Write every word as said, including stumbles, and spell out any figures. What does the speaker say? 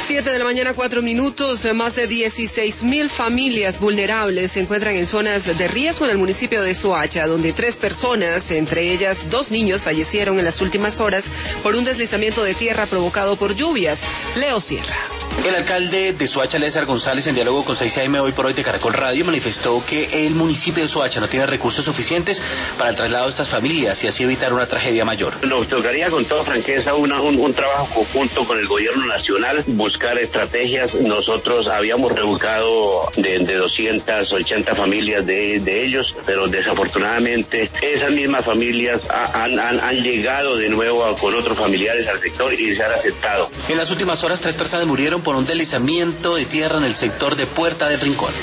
Siete de la mañana, cuatro minutos. Más de dieciséis mil familias vulnerables se encuentran en zonas de riesgo en el municipio de Soacha, donde tres personas, entre ellas dos niños, fallecieron en las últimas horas por un deslizamiento de tierra provocado por lluvias. Leo Sierra. El alcalde de Soacha, Lézar González, en diálogo con seis A M hoy por hoy de Caracol Radio, manifestó que el municipio de Soacha no tiene recursos suficientes para el traslado de estas familias y así evitar una tragedia mayor. Nos tocaría con toda franqueza una, un, un trabajo conjunto con el gobierno nacional, buscar estrategias. Nosotros habíamos reubicado de, de doscientas ochenta familias de, de ellos, pero desafortunadamente esas mismas familias ha, han, han, han llegado de nuevo a, con otros familiares al sector y se han aceptado. En las últimas horas, tres personas murieron por un deslizamiento de tierra en el sector de Puerta del Rincón.